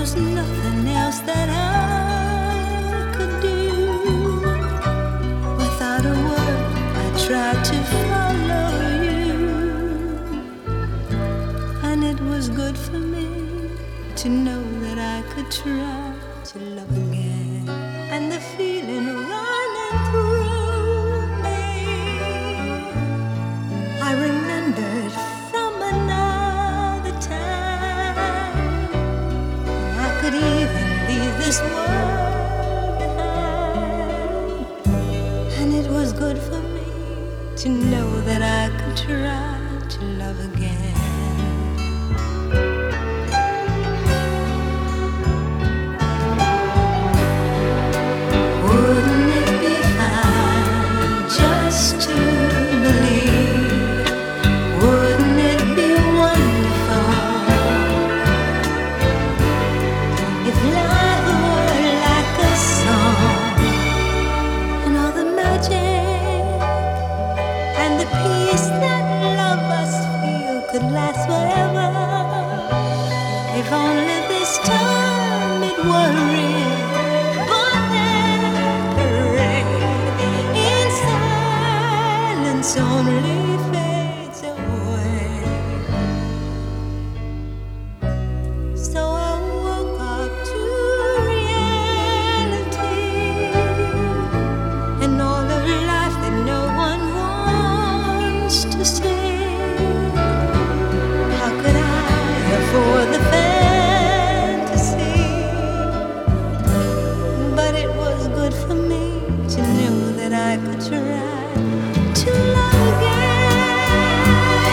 was nothing else that I could do. Without a word, I tried to follow you, and it was good for me to know that I could try to love again. And the feeling running through me, I remembered from another time. I could even leave this world behind, and it was good for me to know that I could try to love again. Could last forever if only this time it were real. But then the rain in silence only fades away. So I woke up to reality and all of life that no one wants to see. For the fantasy, but it was good for me to know that I could try to love again.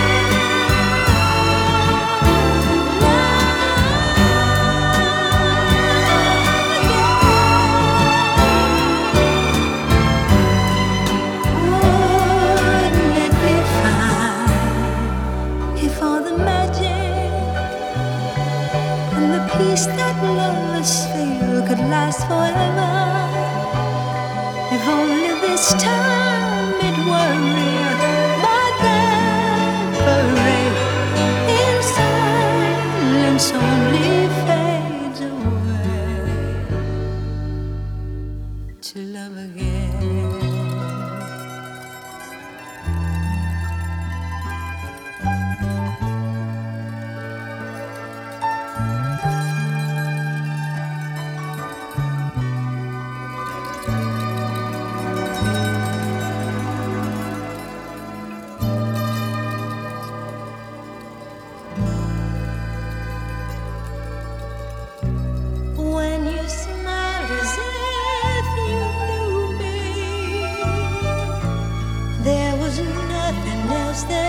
Wouldn't it be fine if all the magic and the peace that lovers feel could last forever? If only this time it were real. But then the rain in silence only fades away. To love again. When you smiled as if you knew me, there was nothing else that